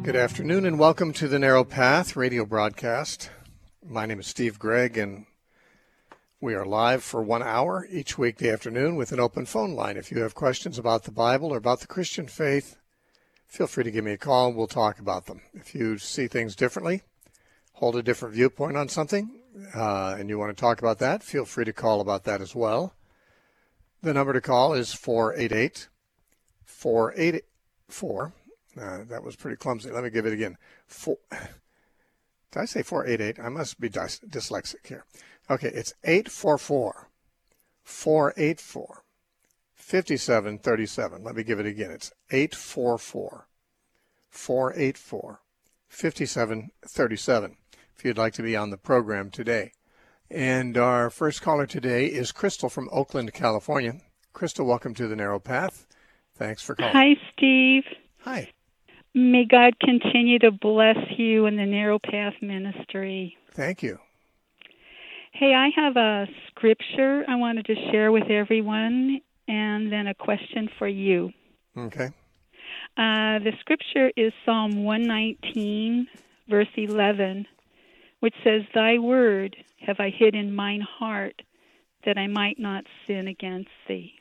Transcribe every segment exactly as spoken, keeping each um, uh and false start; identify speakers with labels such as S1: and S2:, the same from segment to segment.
S1: Good afternoon and welcome to the Narrow Path radio broadcast. My name is Steve Gregg and we are live for one hour each weekday afternoon with an open phone line. If you have questions about the Bible or about the Christian faith, feel free to give me a call and we'll talk about them. If you see things differently, hold a different viewpoint on something, uh, and you want to talk about that, feel free to call about that as well. The number to call is four eight eight, four eight four. Uh, that was pretty clumsy. Let me give it again. Four, did I say four eight eight? I must be dys- dyslexic here. Okay, it's eight four four, four eight four, five seven three seven. Let me give it again. It's eight four four, four eight four, five seven three seven if you'd like to be on the program today. And our first caller today is Crystal from Oakland, California. Crystal, welcome to the Narrow Path. Thanks for calling.
S2: Hi, Steve.
S1: Hi.
S2: May God continue to bless you in the Narrow Path ministry.
S1: Thank you.
S2: Hey, I have a scripture I wanted to share with everyone, and then a question for you.
S1: Okay.
S2: Uh, the scripture is Psalm one nineteen, verse eleven, which says, "Thy word have I hid in mine heart, that I might not sin against thee."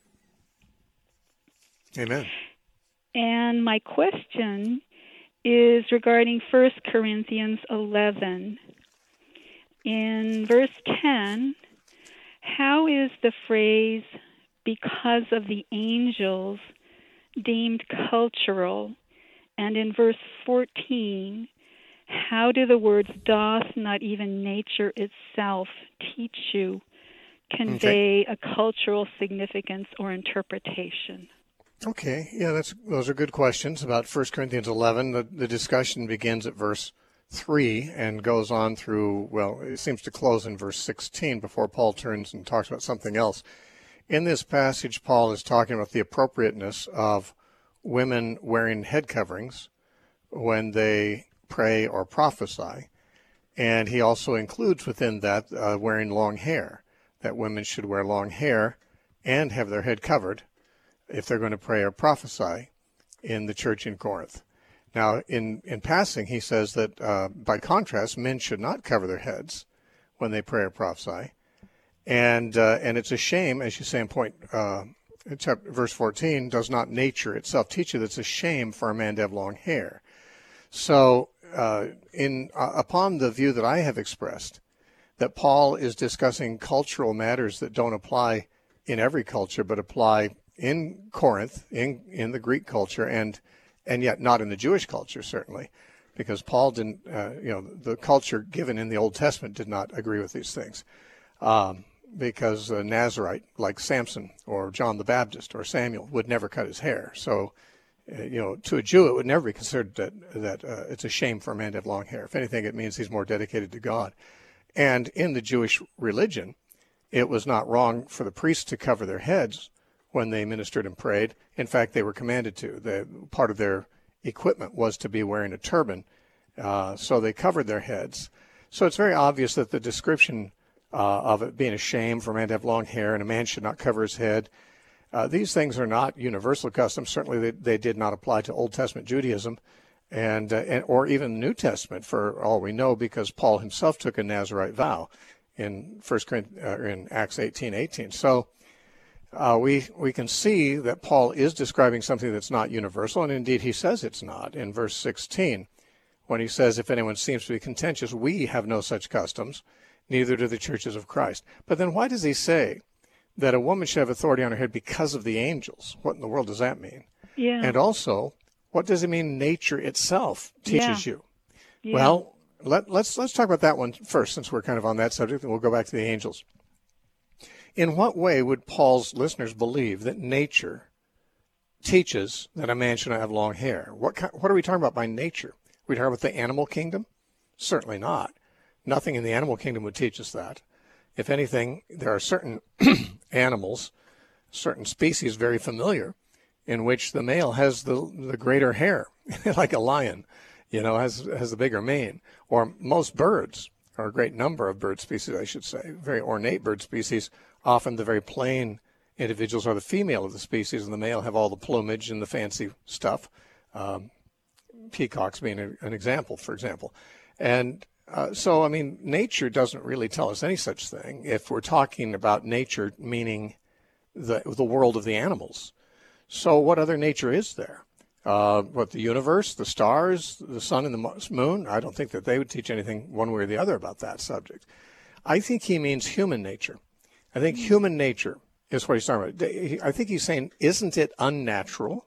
S1: Amen.
S2: And my question is regarding First Corinthians eleven. In verse ten, how is the phrase, "because of the angels," deemed cultural? And in verse fourteen, how do the words "doth not even nature itself teach you" convey okay. a cultural significance or interpretation?
S1: Okay, yeah, that's those are good questions about First Corinthians eleven. The, the discussion begins at verse three and goes on through, well, it seems to close in verse sixteen before Paul turns and talks about something else. In this passage, Paul is talking about the appropriateness of women wearing head coverings when they pray or prophesy. And he also includes within that uh, wearing long hair, that women should wear long hair and have their head covered if they're going to pray or prophesy in the church in Corinth. Now, in, in passing, he says that, uh, by contrast, men should not cover their heads when they pray or prophesy. And uh, and it's a shame, as you say in point, uh, chapter, verse fourteen, does not nature itself teach you that it's a shame for a man to have long hair. So, uh, in uh, upon the view that I have expressed, that Paul is discussing cultural matters that don't apply in every culture, but apply in Corinth, in in the Greek culture, and and yet not in the Jewish culture, certainly, because Paul didn't, uh, you know, the culture given in the Old Testament did not agree with these things, um, because a Nazarite like Samson or John the Baptist or Samuel would never cut his hair. So, uh, you know, to a Jew, it would never be considered that that uh, it's a shame for a man to have long hair. If anything, it means he's more dedicated to God. And in the Jewish religion, it was not wrong for the priests to cover their heads when they ministered and prayed. In fact, they were commanded to. The, part of their equipment was to be wearing a turban, uh, so they covered their heads. So it's very obvious that the description uh, of it being a shame for a man to have long hair and a man should not cover his head, uh, these things are not universal customs. Certainly they, they did not apply to Old Testament Judaism and, uh, and or even the New Testament, for all we know, because Paul himself took a Nazarite vow in First Corinthians, uh, in Acts eighteen eighteen. So Uh, we we can see that Paul is describing something that's not universal, and indeed he says it's not in verse sixteen, when he says, "If anyone seems to be contentious, we have no such customs, neither do the churches of Christ." But then why does he say that a woman should have authority on her head because of the angels? What in the world does that mean?
S2: Yeah.
S1: And also, what does it mean nature itself teaches
S2: yeah.
S1: you?
S2: Yeah.
S1: Well, let, let's let's talk about that one first, since we're kind of on that subject, and we'll go back to the angels. In what way would Paul's listeners believe that nature teaches that a man should not have long hair? What kind, what are we talking about by nature? Are we talking about the animal kingdom? Certainly not. Nothing in the animal kingdom would teach us that. If anything, there are certain animals, certain species very familiar, in which the male has the the greater hair, like a lion, you know, has has the bigger mane. Or most birds, or a great number of bird species, I should say, very ornate bird species. Often the very plain individuals are the female of the species, and the male have all the plumage and the fancy stuff. Um, peacocks being a, an example, for example. And uh, so, I mean, nature doesn't really tell us any such thing if we're talking about nature, meaning the the world of the animals. So what other nature is there? Uh, what, the universe, the stars, the sun and the moon? I don't think that they would teach anything one way or the other about that subject. I think he means human nature. I think human nature is what he's talking about. I think he's saying, isn't it unnatural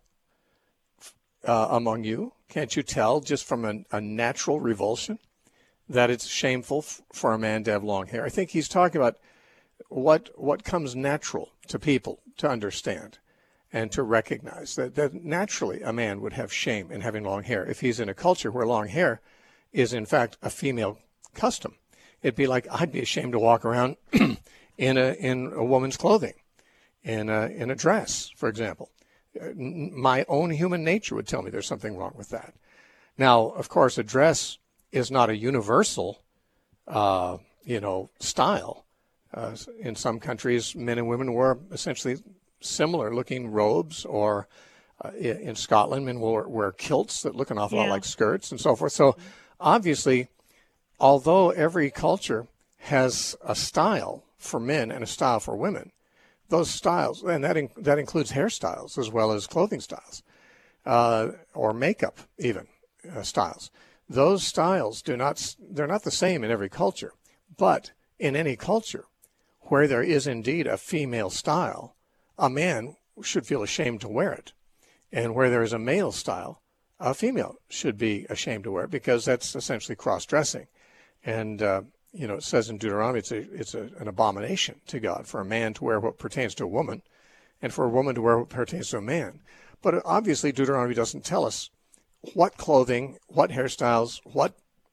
S1: uh, among you? Can't you tell just from a, a natural revulsion that it's shameful f- for a man to have long hair? I think he's talking about what what comes natural to people to understand and to recognize that, that naturally a man would have shame in having long hair if he's in a culture where long hair is in fact a female custom. It'd be like I'd be ashamed to walk around in a in a woman's clothing, in a in a dress, for example. My own human nature would tell me there's something wrong with that. Now, of course, a dress is not a universal, uh, you know, style. Uh, in some countries, men and women wear essentially similar-looking robes, or uh, in Scotland, men will wear, wear kilts that look an awful yeah. lot like skirts and so forth. So, obviously, although every culture has a style for men and a style for women, those styles, and that in, that includes hairstyles as well as clothing styles, uh, or makeup even uh, styles. Those styles do not, they're not the same in every culture, but in any culture where there is indeed a female style, a man should feel ashamed to wear it. And where there is a male style, a female should be ashamed to wear it, because that's essentially cross-dressing. And, uh, you know, it says in Deuteronomy it's, a, it's a, an abomination to God for a man to wear what pertains to a woman and for a woman to wear what pertains to a man. But obviously Deuteronomy doesn't tell us what clothing, what hairstyles, what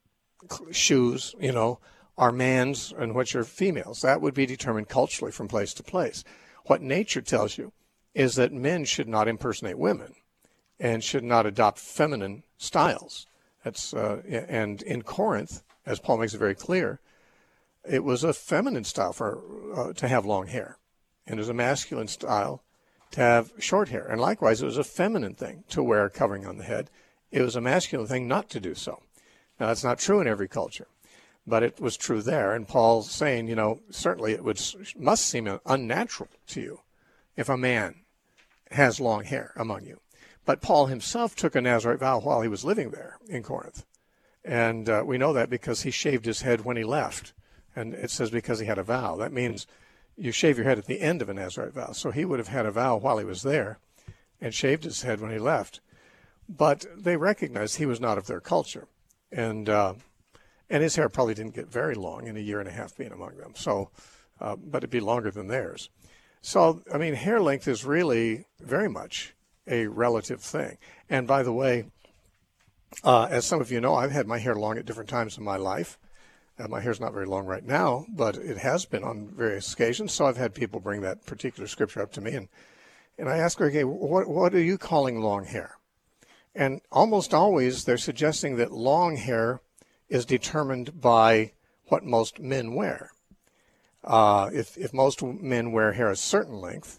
S1: shoes, you know, are man's and which are females. That would be determined culturally from place to place. What nature tells you is that men should not impersonate women and should not adopt feminine styles. That's uh, and in Corinth, as Paul makes it very clear, it was a feminine style for uh, to have long hair, and it was a masculine style to have short hair. And likewise, it was a feminine thing to wear a covering on the head. It was a masculine thing not to do so. Now, that's not true in every culture, but it was true there. And Paul's saying, you know, certainly it would must seem unnatural to you if a man has long hair among you. But Paul himself took a Nazirite vow while he was living there in Corinth. And uh, we know that because he shaved his head when he left. And it says because he had a vow. That means you shave your head at the end of a Nazirite vow. So he would have had a vow while he was there and shaved his head when he left. But they recognized he was not of their culture. And uh, and his hair probably didn't get very long in a year and a half being among them. So, uh, but it'd be longer than theirs. So, I mean, hair length is really very much a relative thing. And by the way, uh, as some of you know, I've had my hair long at different times in my life. Uh, my hair's not very long right now, but it has been on various occasions. So I've had people bring that particular scripture up to me, and and I ask her, okay, what what are you calling long hair? And almost always they're suggesting that long hair is determined by what most men wear. Uh, if if most men wear hair a certain length,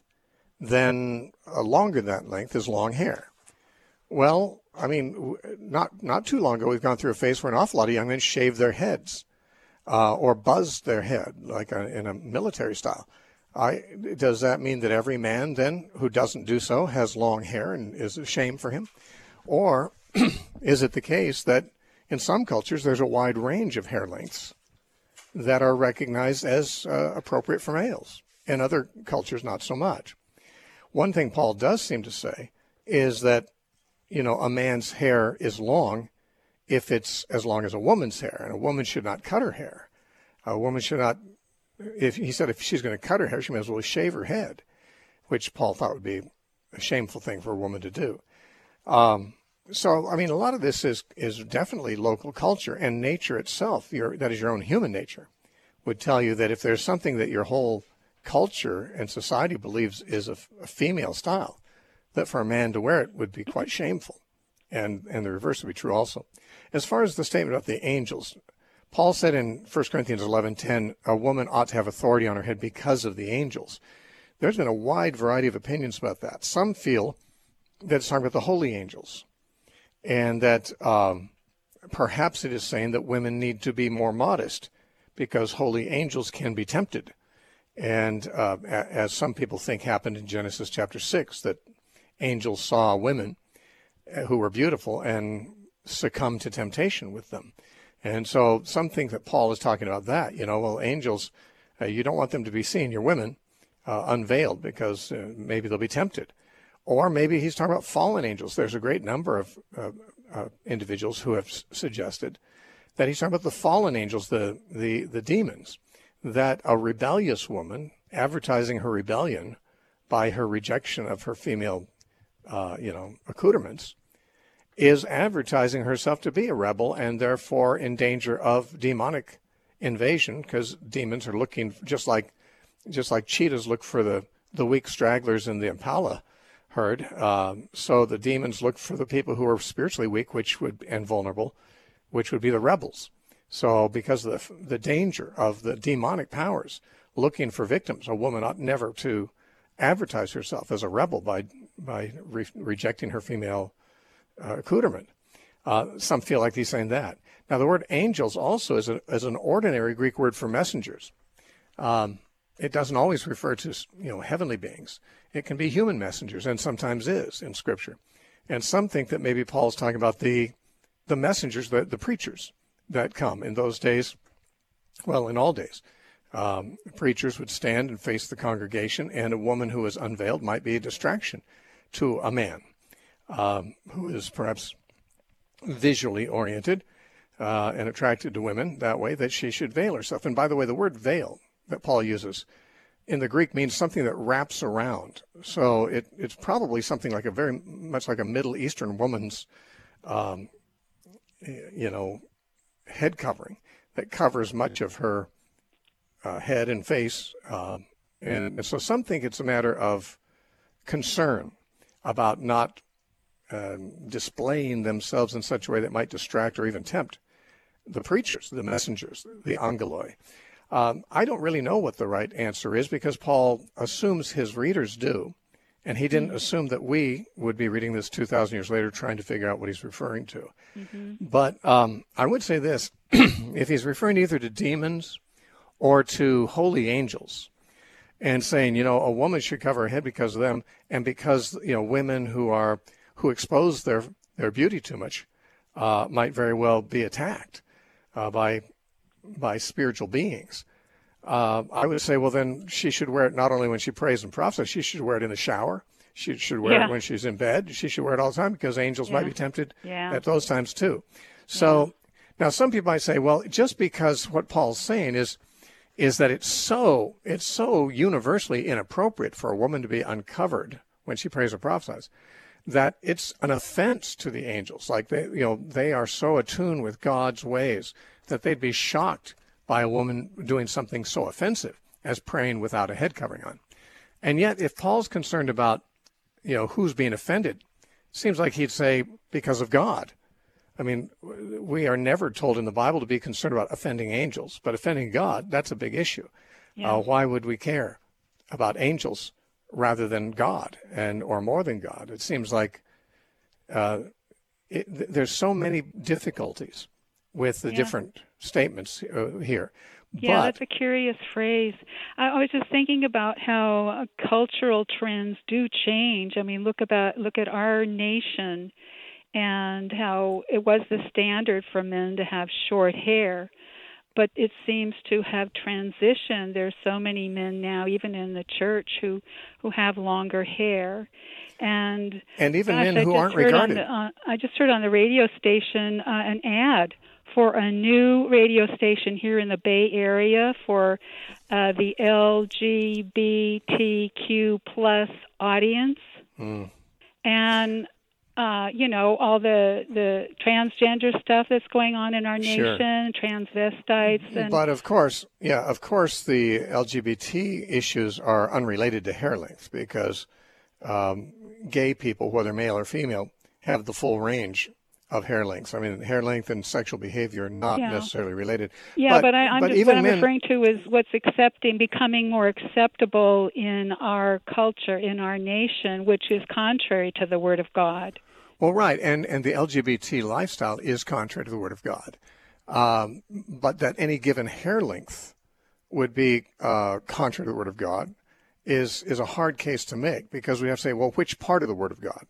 S1: then uh, longer than that length is long hair. Well, I mean, not not too long ago, we've gone through a phase where an awful lot of young men shave their heads uh, or buzz their head, like a, in a military style. I, does that mean that every man then who doesn't do so has long hair and is a shame for him? Or is it the case that in some cultures there's a wide range of hair lengths that are recognized as uh, appropriate for males, and other cultures not so much? One thing Paul does seem to say is that, you know, a man's hair is long if it's as long as a woman's hair, and a woman should not cut her hair. A woman should not, if he said if she's going to cut her hair, she may as well shave her head, which Paul thought would be a shameful thing for a woman to do. Um, so, I mean, a lot of this is, is definitely local culture, and nature itself, your, that is your own human nature, would tell you that if there's something that your whole culture and society believes is a, a female style, that for a man to wear it would be quite shameful. And, and the reverse would be true also. As far as the statement about the angels, Paul said in First Corinthians eleven ten, a woman ought to have authority on her head because of the angels. There's been a wide variety of opinions about that. Some feel that it's talking about the holy angels. and that um, perhaps it is saying that women need to be more modest because holy angels can be tempted. And uh, as some people think happened in Genesis chapter six, that angels saw women who were beautiful and succumbed to temptation with them. And so some think that Paul is talking about that. You know, well, angels, uh, you don't want them to be seen, your women, uh, unveiled, because uh, maybe they'll be tempted. Or maybe he's talking about fallen angels. There's a great number of uh, uh, individuals who have s- suggested that he's talking about the fallen angels, the, the, the demons, that a rebellious woman, advertising her rebellion by her rejection of her female, uh, you know, accoutrements, is advertising herself to be a rebel and therefore in danger of demonic invasion, because demons are looking just like just like cheetahs look for the, the weak stragglers in the impala herd. Um, so the demons look for the people who are spiritually weak, which would and vulnerable, which would be the rebels. So because of the, the danger of the demonic powers looking for victims, a woman ought never to advertise herself as a rebel by by re- rejecting her female uh, accoutrement. Uh, some feel like he's saying that. Now, the word angels also is, a, is an ordinary Greek word for messengers. Um, it doesn't always refer to, you know, heavenly beings. It can be human messengers, and sometimes is in Scripture. And some think that maybe Paul's talking about the the messengers, the, the preachers that come in those days. Well, in all days, um, preachers would stand and face the congregation, and a woman who is unveiled might be a distraction to a man um, who is perhaps visually oriented uh, and attracted to women that way, that she should veil herself. And by the way, the word veil that Paul uses in the Greek means something that wraps around. So it, it's probably something like a very much like a Middle Eastern woman's, um, you know, head covering that covers much of her uh, head and face. Uh, and so some think it's a matter of concern about not uh, displaying themselves in such a way that might distract or even tempt the preachers, the messengers, the angeloi. Um, I don't really know what the right answer is, because Paul assumes his readers do, and he didn't mm-hmm. assume that we would be reading this two thousand years later trying to figure out what he's referring to. Mm-hmm. But um, I would say this, if he's referring either to demons or to holy angels and saying, you know, a woman should cover her head because of them, and because, you know, women who are who expose their, their beauty too much uh, might very well be attacked uh, by by spiritual beings, uh, I would say, well, then she should wear it not only when she prays and prophesies, she should wear it in the shower. She should wear yeah. it when she's in bed. She should wear it all the time, because angels yeah. might be tempted yeah. at those times too. So yeah. now some people might say, well, just because what Paul's saying is is that it's so it's so universally inappropriate for a woman to be uncovered when she prays or prophesies, that it's an offense to the angels. Like they, you know, they are so attuned with God's ways that they'd be shocked by a woman doing something so offensive as praying without a head covering on. And yet, if Paul's concerned about, you know, who's being offended, it seems like he'd say because of God. I mean, we are never told in the Bible to be concerned about offending angels, but offending God, that's a big issue. Yeah. Uh, why would we care about angels rather than God, and or more than God? It seems like uh, it, there's so many difficulties with the yeah. different statements uh, here.
S2: Yeah,
S1: but,
S2: that's a curious phrase. I, I was just thinking about how uh, cultural trends do change. I mean, look about look at our nation and how it was the standard for men to have short hair, but it seems to have transitioned. There's so many men now, even in the church, who, who have longer hair. And,
S1: and even
S2: gosh,
S1: men
S2: I
S1: who
S2: just
S1: aren't
S2: heard
S1: regarded.
S2: On the, uh, I just heard on the radio station uh, an ad for a new radio station here in the Bay Area for uh, the L G B T Q plus audience. Mm. And, uh, you know, all the, the transgender stuff that's going on in our nation, sure. transvestites. And
S1: but of course, yeah, of course the L G B T issues are unrelated to hair length, because um, gay people, whether male or female, have the full range of hair lengths. I mean, hair length and sexual behavior are not yeah. necessarily related.
S2: Yeah,
S1: but,
S2: but, I, I'm
S1: but
S2: just,
S1: even
S2: what I'm
S1: men,
S2: referring to is what's accepting, becoming more acceptable in our culture, in our nation, which is contrary to the Word of God.
S1: Well, right, and, and the L G B T lifestyle is contrary to the Word of God. Um, but that any given hair length would be uh, contrary to the Word of God is is a hard case to make, because we have to say, well, which part of the Word of God?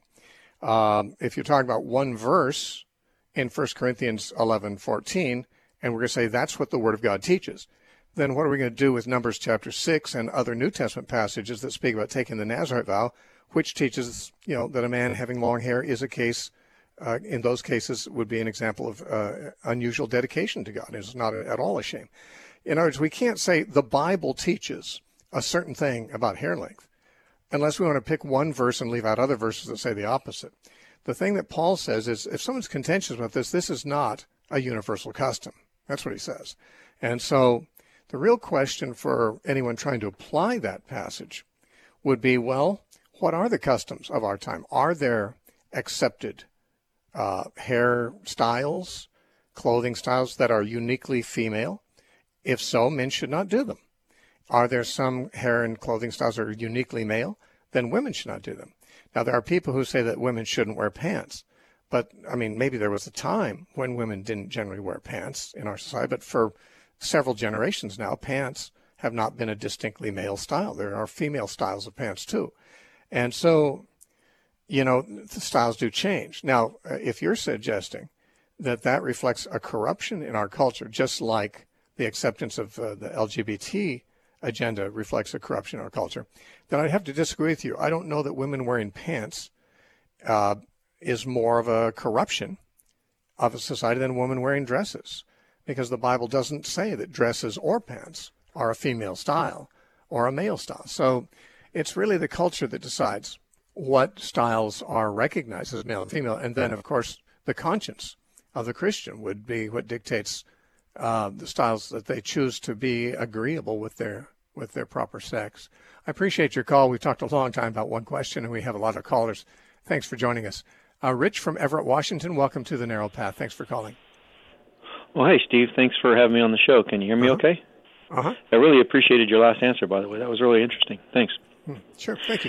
S1: Um, if you're talking about one verse in First Corinthians eleven fourteen, and we're going to say that's what the Word of God teaches, then what are we going to do with Numbers chapter six and other New Testament passages that speak about taking the Nazirite vow, which teaches, you know, that a man having long hair is a case, uh, in those cases, would be an example of uh, unusual dedication to God. It's not at all a shame. In other words, we can't say the Bible teaches a certain thing about hair length unless we want to pick one verse and leave out other verses that say the opposite. The thing that Paul says is, if someone's contentious about this, this is not a universal custom. That's what he says. And so the real question for anyone trying to apply that passage would be, well, what are the customs of our time? Are there accepted uh, hair styles, clothing styles that are uniquely female? If so, men should not do them. Are there some hair and clothing styles that are uniquely male? Then women should not do them. Now, there are people who say that women shouldn't wear pants. But, I mean, maybe there was a time when women didn't generally wear pants in our society. But for several generations now, pants have not been a distinctly male style. There are female styles of pants, too. And so, you know, the styles do change. Now, if you're suggesting that that reflects a corruption in our culture, just like the acceptance of uh, the L G B T agenda reflects a corruption in our culture, then I'd have to disagree with you. I don't know that women wearing pants uh, is more of a corruption of a society than a woman wearing dresses, because the Bible doesn't say that dresses or pants are a female style or a male style. So it's really the culture that decides what styles are recognized as male and female. And then, of course, the conscience of the Christian would be what dictates uh, the styles that they choose to be agreeable with their with their proper sex. I appreciate your call. We've talked a long time about one question, and we have a lot of callers. Thanks for joining us. Uh, Rich from Everett, Washington, welcome to The Narrow Path. Thanks for calling.
S3: Well, hey, Steve. Thanks for having me on the show. Can you hear me
S1: uh-huh.
S3: okay?
S1: Uh-huh.
S3: I really appreciated your last answer, by the way. That was really interesting. Thanks.
S1: Hmm. Sure. Thank you.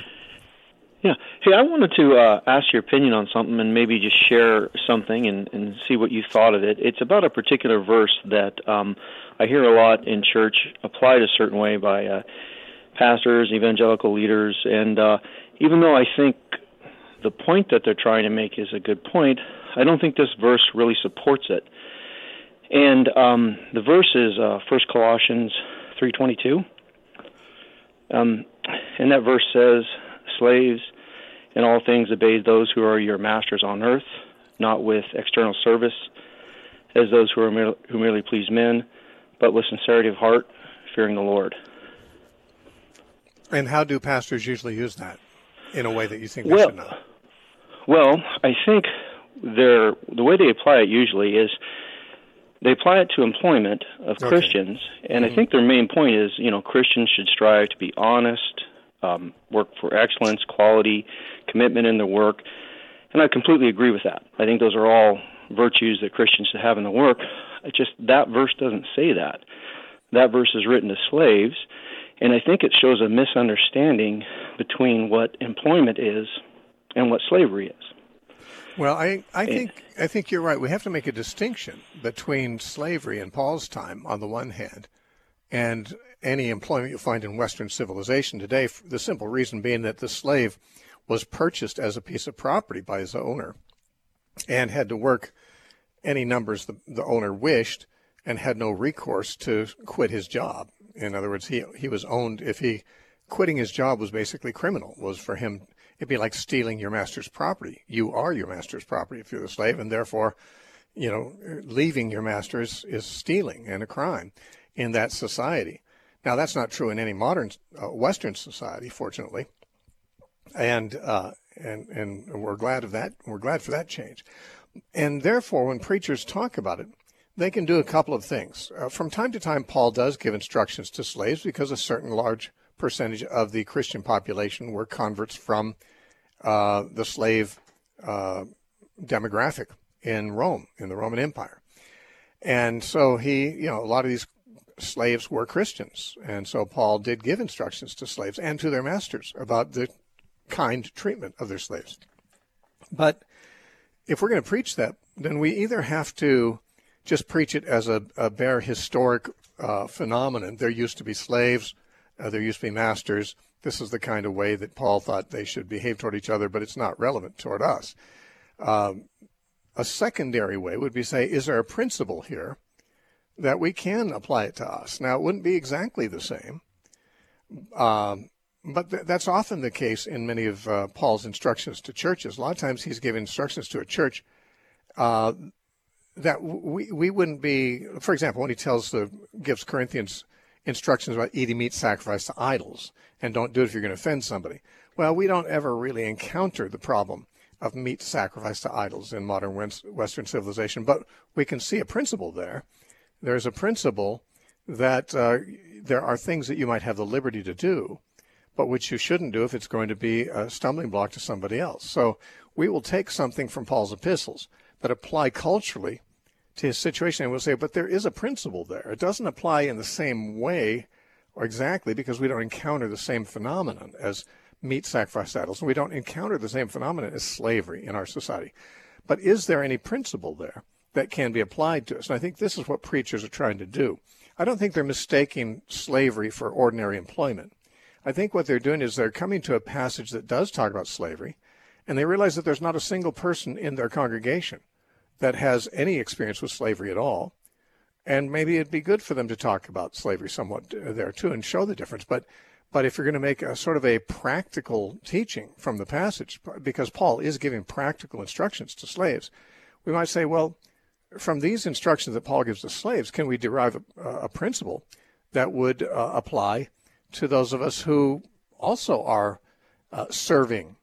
S3: Yeah. Hey, I wanted to uh, ask your opinion on something and maybe just share something and, and see what you thought of it. It's about a particular verse that um, I hear a lot in church applied a certain way by uh, pastors, evangelical leaders, and uh, even though I think the point that they're trying to make is a good point, I don't think this verse really supports it. And um, the verse is uh, First Colossians three twenty-two. Um, and that verse says, "Slaves, in all things obey those who are your masters on earth, not with external service, as those who are mer- who merely please men, but with sincerity of heart, fearing the Lord."
S1: And how do pastors usually use that in a way that you think they
S3: well,
S1: should not?
S3: Well, I think they're, the way they apply it usually is they apply it to employment of
S1: okay.
S3: Christians, and mm-hmm. I think their main point is, you know, Christians should strive to be honest, um, work for excellence, quality, commitment in their work, and I completely agree with that. I think those are all virtues that Christians should have in the work. It just, that verse doesn't say that. That verse is written to slaves, and I think it shows a misunderstanding between what employment is and what slavery is.
S1: Well, I, I think I think you're right. We have to make a distinction between slavery in Paul's time on the one hand and any employment you'll find in Western civilization today, the simple reason being that the slave was purchased as a piece of property by his owner and had to work any numbers the, the owner wished and had no recourse to quit his job. In other words, he he was owned. If he quitting his job was basically criminal, was for him. It'd be like stealing your master's property. You are your master's property if you're the slave, and therefore, you know, leaving your master is, is stealing and a crime in that society. Now, that's not true in any modern uh, Western society, fortunately, and uh, and and we're glad of that. We're glad for that change. And therefore, when preachers talk about it, they can do a couple of things. Uh, from time to time, Paul does give instructions to slaves because a certain large percentage of the Christian population were converts from uh, the slave uh, demographic in Rome, in the Roman Empire. And so he, you know, a lot of these slaves were Christians. And so Paul did give instructions to slaves and to their masters about the kind treatment of their slaves. But if we're going to preach that, then we either have to just preach it as a, a bare historic uh, phenomenon. There used to be slaves, uh, there used to be masters. This is the kind of way that Paul thought they should behave toward each other, but it's not relevant toward us. Um, a secondary way would be say, is there a principle here that we can apply it to us? Now, it wouldn't be exactly the same, um, but th- that's often the case in many of uh, Paul's instructions to churches. A lot of times he's giving instructions to a church uh, that we we wouldn't be, for example, when he tells the gives Corinthians instructions about eating meat sacrificed to idols, and don't do it if you're going to offend somebody. Well, we don't ever really encounter the problem of meat sacrificed to idols in modern Western civilization, but we can see a principle there. There's a principle that uh, there are things that you might have the liberty to do, but which you shouldn't do if it's going to be a stumbling block to somebody else. So we will take something from Paul's epistles that apply culturally to his situation, and we'll say, but there is a principle there. It doesn't apply in the same way or exactly because we don't encounter the same phenomenon as meat sacrificed idols, and we don't encounter the same phenomenon as slavery in our society. But is there any principle there that can be applied to us? And I think this is what preachers are trying to do. I don't think they're mistaking slavery for ordinary employment. I think what they're doing is they're coming to a passage that does talk about slavery, and they realize that there's not a single person in their congregation that has any experience with slavery at all. And maybe it'd be good for them to talk about slavery somewhat there too and show the difference. But but if you're going to make a sort of a practical teaching from the passage, because Paul is giving practical instructions to slaves, we might say, well, from these instructions that Paul gives to slaves, can we derive a, a principle that would uh, apply to those of us who also are uh, serving,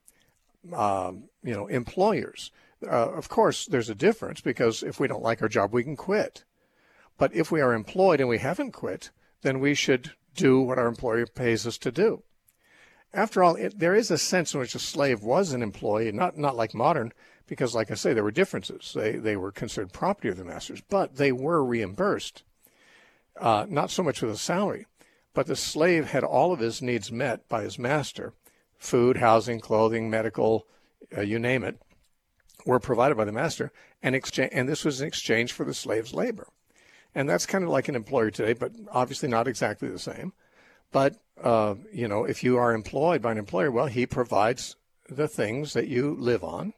S1: um, you know, employers? Uh, of course, there's a difference because if we don't like our job, we can quit. But if we are employed and we haven't quit, then we should do what our employer pays us to do. After all, it, there is a sense in which a slave was an employee, not not like modern, because like I say, there were differences. They they were considered property of the masters, but they were reimbursed, uh, not so much with a salary, but the slave had all of his needs met by his master. Food, housing, clothing, medical, uh, you name it, were provided by the master, and exchange, and this was in exchange for the slave's labor. And that's kind of like an employer today, but obviously not exactly the same. But, uh, you know, if you are employed by an employer, well, he provides the things that you live on,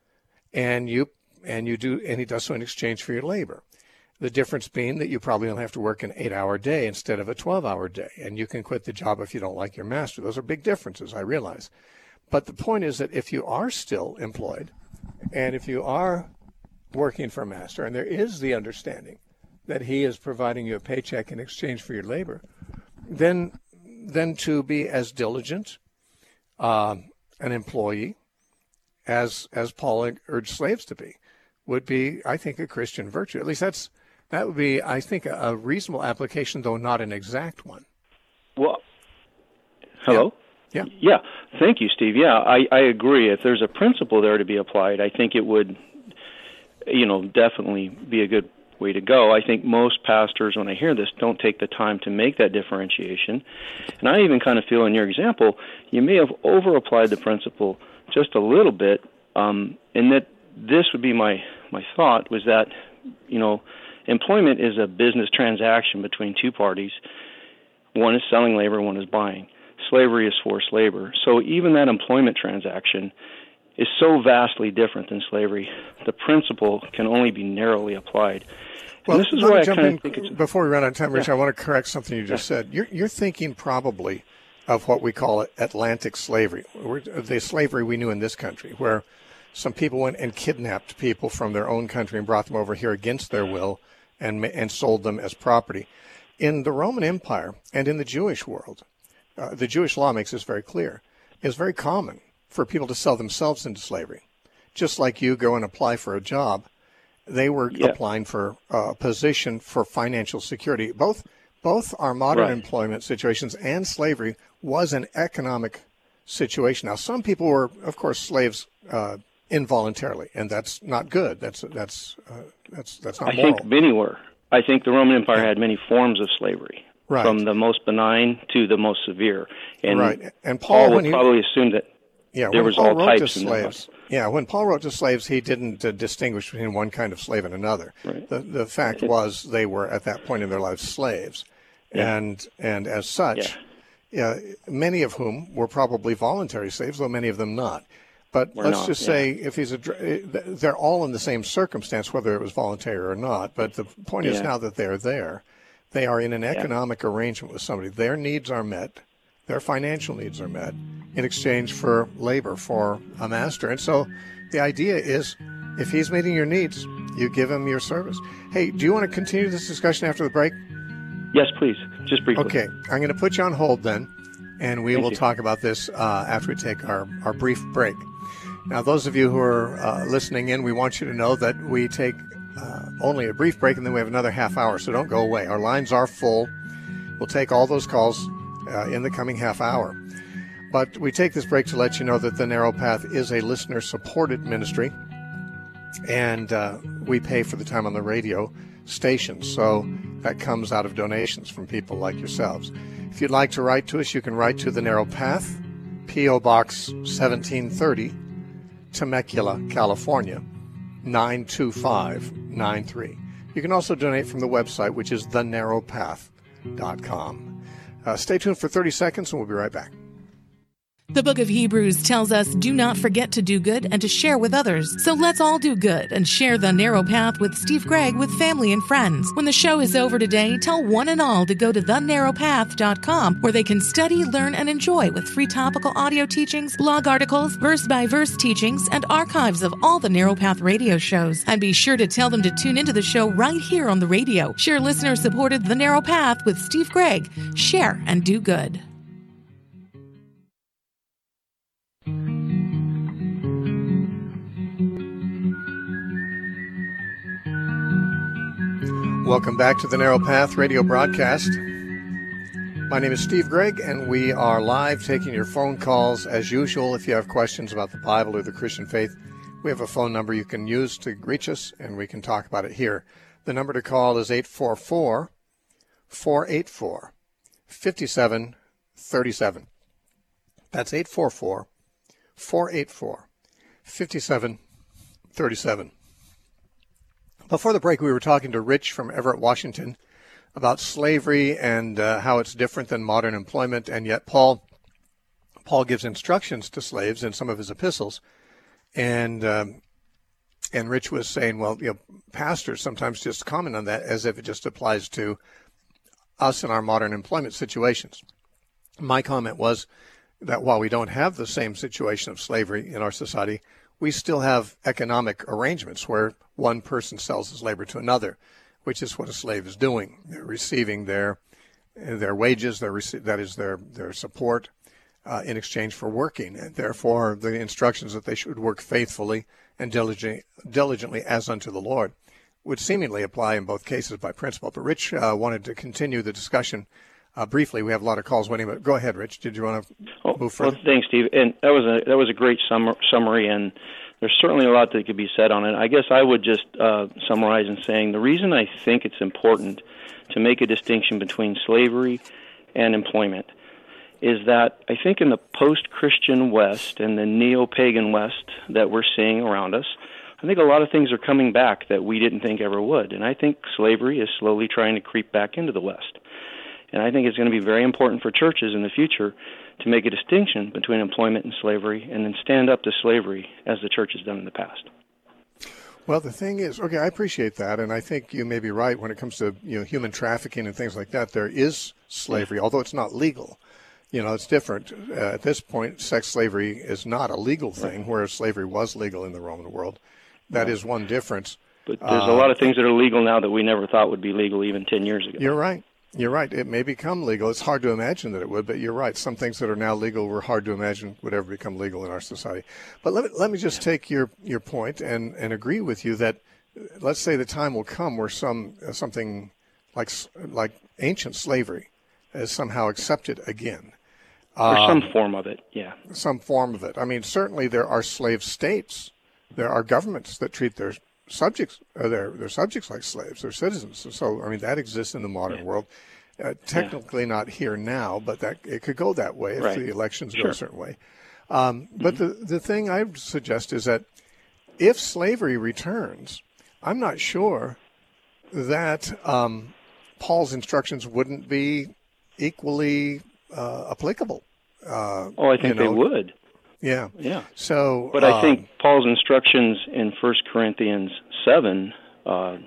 S1: and you and you do, and he does so in exchange for your labor. The difference being that you probably only have to work an eight-hour day instead of a twelve-hour day, and you can quit the job if you don't like your master. Those are big differences, I realize. But the point is that if you are still employed, and if you are working for a master, and there is the understanding that he is providing you a paycheck in exchange for your labor, then then to be as diligent um, an employee as as Paul urged slaves to be would be, I think, a Christian virtue. At least that's that would be, I think, a, a reasonable application, though not an exact one.
S3: Well, hello?
S1: Yeah.
S3: Yeah. Thank you, Steve. Yeah, I, I agree. If there's a principle there to be applied, I think it would, you know, definitely be a good way to go. I think most pastors, when I hear this, don't take the time to make that differentiation. And I even kind of feel in your example, you may have over-applied the principle just a little bit, um, and that this would be my, my thought, was that, you know, employment is a business transaction between two parties. One is selling labor, one is buying. Slavery is forced labor. So even that employment transaction is so vastly different than slavery. The principle can only be narrowly applied.
S1: Well,
S3: and this is
S1: let
S3: why
S1: me
S3: I
S1: jump
S3: kind
S1: in
S3: of think it's...
S1: before we run out of time, Rich.
S3: Yeah.
S1: I want to correct something you just
S3: yeah.
S1: said. You're, you're thinking probably of what we call Atlantic slavery, the slavery we knew in this country, where some people went and kidnapped people from their own country and brought them over here against their will and and sold them as property. In the Roman Empire and in the Jewish world, uh, the Jewish law makes this very clear. It's very common for people to sell themselves into slavery. Just like you go and apply for a job, they were
S3: yeah.
S1: applying for a position for financial security. Both both our modern
S3: right.
S1: employment situations and slavery was an economic situation. Now, some people were, of course, slaves uh, involuntarily, and that's not good. That's that's uh, that's that's not
S3: I
S1: moral.
S3: think many were. I think the Roman Empire had many forms of slavery,
S1: right.
S3: from the most benign to the most severe. And
S1: right. And Paul,
S3: Paul would
S1: when he,
S3: probably assume that.
S1: Yeah,
S3: there
S1: when
S3: was
S1: Paul
S3: all
S1: wrote
S3: types
S1: to
S3: in
S1: slaves. Yeah, when Paul wrote to slaves, he didn't uh, distinguish between one kind of slave and another.
S3: Right.
S1: The the fact
S3: It,
S1: was they were at that point in their lives slaves,
S3: Yeah.
S1: and and as such,
S3: Yeah.
S1: yeah, many of whom were probably voluntary slaves, though many of them not. But
S3: We're
S1: let's
S3: not,
S1: just
S3: yeah.
S1: say if he's a, dr- they're all in the same circumstance, whether it was voluntary or not. But the point is
S3: Yeah.
S1: now that they're there, they are in an economic arrangement with somebody. Their needs are met, their financial needs are met in exchange for labor for a master. And so the idea is if he's meeting your needs, you give him your service. Hey, do you want to continue this discussion after the break?
S3: Yes, please. Just briefly.
S1: Okay, I'm going to put you on hold then, and we
S3: Thank
S1: will
S3: you.
S1: talk about this uh, after we take our, our brief break. Now, those of you who are uh, listening in, we want you to know that we take uh, only a brief break, and then we have another half hour, so don't go away. Our lines are full. We'll take all those calls uh, in the coming half hour. But we take this break to let you know that The Narrow Path is a listener-supported ministry, and uh, we pay for the time on the radio station, so that comes out of donations from people like yourselves. If you'd like to write to us, you can write to The Narrow Path, P O. Box seventeen thirty, Temecula, California, nine two five nine three. You can also donate from the website, which is the narrow path dot com. Uh, stay tuned for thirty seconds, and we'll be right back.
S4: The book of Hebrews tells us, do not forget to do good and to share with others. So let's all do good and share The Narrow Path with Steve Gregg with family and friends. When the show is over today, tell one and all to go to the narrow path dot com, where they can study, learn, and enjoy with free topical audio teachings, blog articles, verse-by-verse teachings, and archives of all the Narrow Path radio shows. And be sure to tell them to tune into the show right here on the radio. Share listener-supported The Narrow Path with Steve Gregg. Share and do good.
S1: Welcome back to the Narrow Path radio broadcast. My name is Steve Gregg, and we are live taking your phone calls as usual. If you have questions about the Bible or the Christian faith, we have a phone number you can use to reach us, and we can talk about it here. The number to call is eight four four, four eight four, five seven three seven. That's eight four four, four eight four, five seven three seven. Before the break, we were talking to Rich from Everett, Washington, about slavery and uh, how it's different than modern employment, and yet Paul Paul gives instructions to slaves in some of his epistles, and um, and Rich was saying, well, you know, pastors sometimes just comment on that as if it just applies to us in our modern employment situations. My comment was that while we don't have the same situation of slavery in our society, we still have economic arrangements where one person sells his labor to another, which is what a slave is doing. They're receiving their their wages, their rece- that is their their support uh, in exchange for working, and therefore the instructions that they should work faithfully and diligently, diligently as unto the Lord would seemingly apply in both cases by principle. But Rich uh, wanted to continue the discussion uh, briefly. We have a lot of calls waiting, but go ahead, Rich. Did you want to
S3: oh,
S1: move further?
S3: Well, thanks, Steve. And that was a that was a great sum- summary, and there's certainly a lot that could be said on it. I guess I would just uh, summarize in saying the reason I think it's important to make a distinction between slavery and employment is that I think in the post-Christian West and the neo-pagan West that we're seeing around us, I think a lot of things are coming back that we didn't think ever would. And I think slavery is slowly trying to creep back into the West. And I think it's going to be very important for churches in the future to make a distinction between employment and slavery and then stand up to slavery as the church has done in the past.
S1: Well, the thing is, okay, I appreciate that, and I think you may be right when it comes to, you know, human trafficking and things like that. There is slavery, although it's not legal. You know, it's different. Uh, at this point, sex slavery is not a legal thing, right, whereas slavery was legal in the Roman world. That right. is one difference.
S3: But there's uh, a lot of things that are legal now that we never thought would be legal even ten years ago.
S1: You're right. You're right. It may become legal. It's hard to imagine that it would, but you're right. Some things that are now legal were hard to imagine would ever become legal in our society. But let me, let me just take your, your point and, and agree with you that let's say the time will come where some uh, something like like ancient slavery is somehow accepted again.
S3: Or
S1: um,
S3: some form of it, yeah.
S1: Some form of it. I mean, certainly there are slave states. There are governments that treat their subjects, uh, their their subjects like slaves, their citizens. So, I mean, that exists in the modern yeah. world. Uh, technically yeah. not here now, but that it could go that way if
S3: right.
S1: the elections
S3: sure.
S1: go a certain way. Um, but mm-hmm. the, the thing I would suggest is that if slavery returns, I'm not sure that um, Paul's instructions wouldn't be equally uh, applicable. Uh,
S3: oh, I think
S1: you know.
S3: they would.
S1: Yeah.
S3: Yeah.
S1: So,
S3: but I
S1: um,
S3: think Paul's instructions in First Corinthians seven, uh,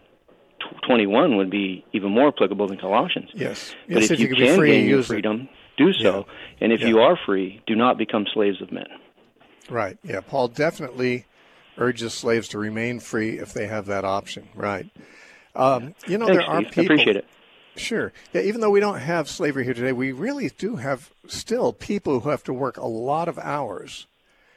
S3: twenty-one would be even more applicable than Colossians.
S1: Yes.
S3: But
S1: yes,
S3: if,
S1: if
S3: you,
S1: you
S3: can
S1: free,
S3: gain your
S1: use
S3: freedom,
S1: it.
S3: do so.
S1: Yeah.
S3: And if
S1: yeah.
S3: you are free, do not become slaves of men.
S1: Right. Yeah. Paul definitely urges slaves to remain free if they have that option. Right. Um, you know,
S3: Thanks,
S1: there are
S3: Steve.
S1: people.
S3: I appreciate it.
S1: Sure. Yeah, even though we don't have slavery here today, we really do have still people who have to work a lot of hours.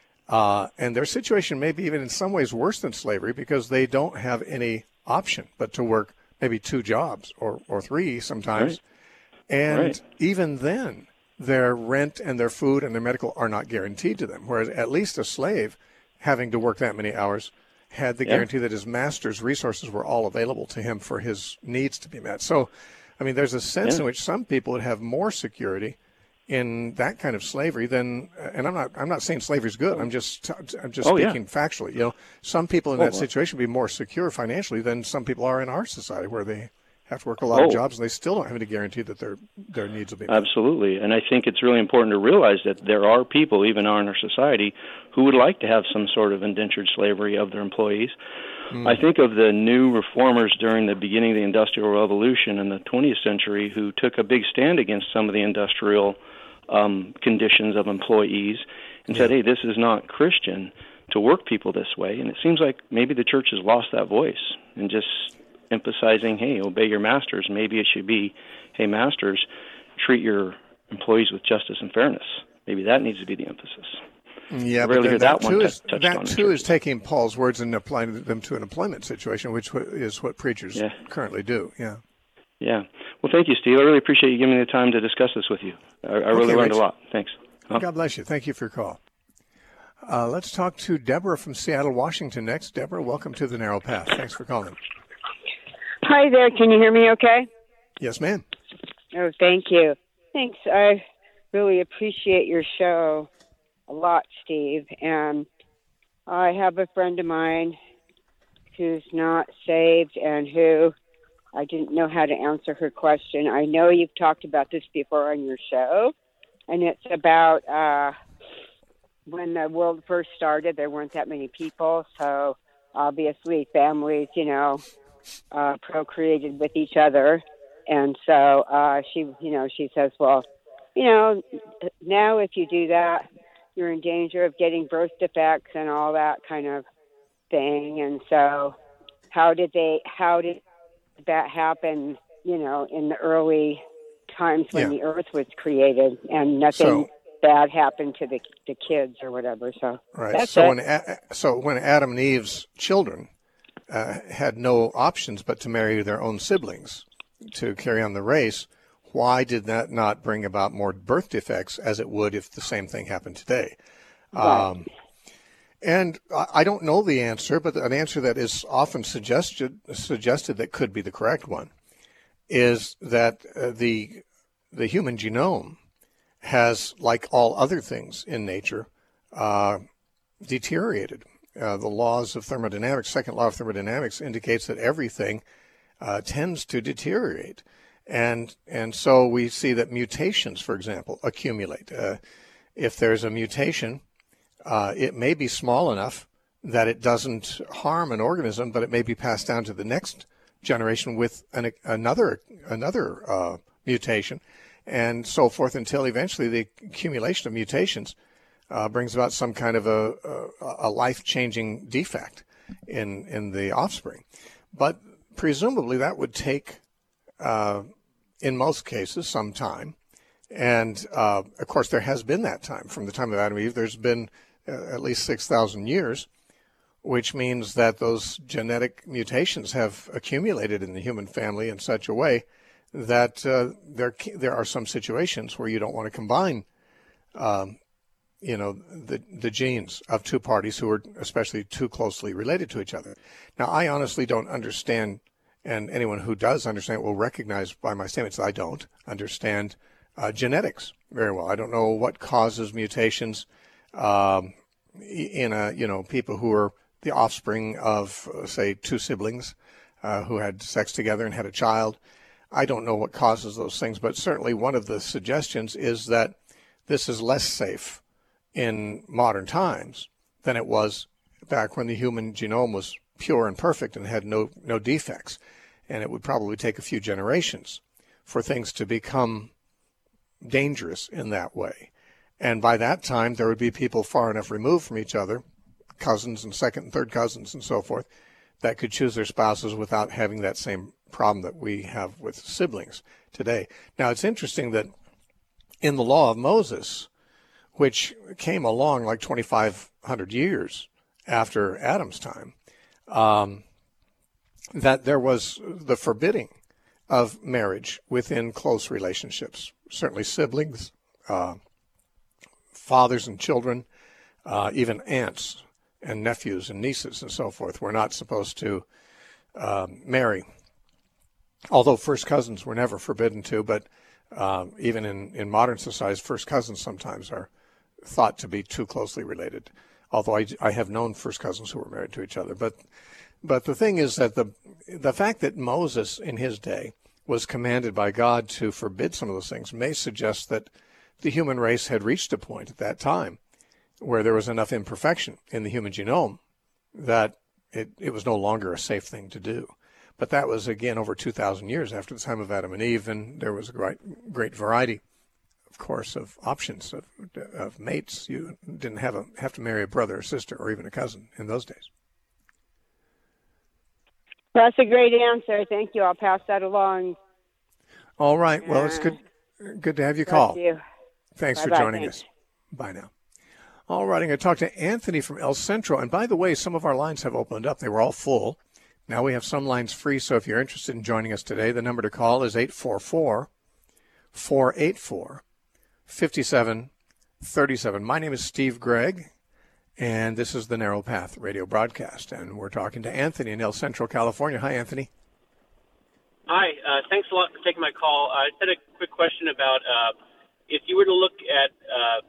S1: Uh, and their situation may be even in some ways worse than slavery because they don't have any option but to work maybe two jobs or, or three sometimes.
S3: Right.
S1: And
S3: right.
S1: even then, their rent and their food and their medical are not guaranteed to them, whereas at least a slave having to work that many hours had the
S3: yeah.
S1: guarantee that his master's resources were all available to him for his needs to be met. So, I mean, there's a sense
S3: yeah.
S1: in which some people would have more security in that kind of slavery than, and I'm not, I'm not saying slavery is good. I'm just, I'm just
S3: oh,
S1: speaking
S3: yeah.
S1: factually. You know, some people in
S3: oh,
S1: that situation would be more secure financially than some people are in our society, where they have to work a lot
S3: oh.
S1: of jobs and they still don't have any guarantee that their their needs will be met.
S3: Absolutely, and I think it's really important to realize that there are people, even in our society, who would like to have some sort of indentured slavery of their employees. Mm. I think of the new reformers during the beginning of the Industrial Revolution in the twentieth century who took a big stand against some of the industrial um, conditions of employees and yeah. said, hey, this is not Christian to work people this way. And it seems like maybe the church has lost that voice and just emphasizing, hey, obey your masters. Maybe it should be, hey, masters, treat your employees with justice and fairness. Maybe that needs to be the emphasis.
S1: Yeah,
S3: but
S1: that,
S3: that,
S1: too,
S3: t-
S1: is, that too is taking Paul's words and applying them to an employment situation, which is what preachers
S3: yeah.
S1: currently do. Yeah.
S3: Yeah. Well, thank you, Steve. I really appreciate you giving me the time to discuss this with you. I, I really
S1: okay,
S3: learned
S1: Rich.
S3: a lot. Thanks.
S1: Huh? God bless you. Thank you for your call. Uh, let's talk to Deborah from Seattle, Washington next. Deborah, welcome to The Narrow Path. Thanks for calling.
S5: Hi there. Can you hear me okay?
S1: Yes, ma'am.
S5: Oh, thank you. Thanks. I really appreciate your show a lot, Steve. And I have a friend of mine who's not saved and who I didn't know how to answer her question. I know you've talked about this before on your show, and it's about uh, when the world first started, there weren't that many people, so obviously families, you know, uh, procreated with each other. And so uh, she, you know, she says, well, you know, now if you do that, you're in danger of getting birth defects and all that kind of thing. And so how did they, how did that happen, you know, in the early times when
S1: yeah.
S5: the earth was created and nothing
S1: so,
S5: bad happened to the the kids or whatever? So
S1: right.
S5: that's
S1: so
S5: it.
S1: when a- so when Adam and Eve's children uh, had no options but to marry their own siblings to carry on the race, why did that not bring about more birth defects as it would if the same thing happened today?
S5: Right.
S1: Um, and I don't know the answer, but an answer that is often suggested suggested that could be the correct one is that uh, the the human genome has, like all other things in nature, uh, deteriorated. Uh, the laws of thermodynamics, second law of thermodynamics, indicates that everything uh, tends to deteriorate. And and so we see that mutations, for example, accumulate. Uh, if there's a mutation, uh, it may be small enough that it doesn't harm an organism, but it may be passed down to the next generation with an, another another uh, mutation, and so forth until eventually the accumulation of mutations uh, brings about some kind of a, a, a life-changing defect in in the offspring. But presumably that would take, uh, in most cases, some time. And, uh, of course, there has been that time. From the time of Adam and Eve, there's been uh, at least six thousand years, which means that those genetic mutations have accumulated in the human family in such a way that uh, there there are some situations where you don't want to combine, um, you know, the the genes of two parties who are especially too closely related to each other. Now, I honestly don't understand, and anyone who does understand will recognize by my statements that I don't understand uh, genetics very well. I don't know what causes mutations. um, in a, you know, people who are the offspring of, uh, say, two siblings uh, who had sex together and had a child. I don't know what causes those things, but certainly one of the suggestions is that this is less safe in modern times than it was back when the human genome was pure and perfect and had no, no defects. And it would probably take a few generations for things to become dangerous in that way. And by that time, there would be people far enough removed from each other, cousins and second and third cousins and so forth, that could choose their spouses without having that same problem that we have with siblings today. Now, it's interesting that in the law of Moses, which came along like twenty-five hundred years after Adam's time, um, that there was the forbidding of marriage within close relationships, certainly siblings, uh, fathers and children, uh, even aunts and nephews and nieces and so forth were not supposed to uh, marry. Although first cousins were never forbidden to, but uh, even in, in modern societies, first cousins sometimes are thought to be too closely related. Although I, I have known first cousins who were married to each other. But but the thing is that the the fact that Moses in his day was commanded by God to forbid some of those things may suggest that the human race had reached a point at that time where there was enough imperfection in the human genome that it, it was no longer a safe thing to do. But that was, again, over two thousand years after the time of Adam and Eve, and there was a great, great variety, of course, of options of, of mates. You didn't have, a, have to marry a brother or sister or even a cousin in those days.
S5: That's a great answer. Thank you. I'll pass that along.
S1: All right. Well, it's good good to have you call.
S5: Thank you.
S1: Thanks
S5: Bye-bye.
S1: for joining
S5: Thanks.
S1: us. Bye now. All right. I'm going to talk to Anthony from El Centro. And by the way, some of our lines have opened up. They were all full. Now we have some lines free. So if you're interested in joining us today, the number to call is eight four four, four eight four, five seven three seven. My name is Steve Gregg, and this is the Narrow Path radio broadcast. And we're talking to Anthony in El Centro, California. Hi, Anthony.
S6: Hi. Uh, thanks a lot for taking my call. I just had a quick question about uh, if you were to look at uh,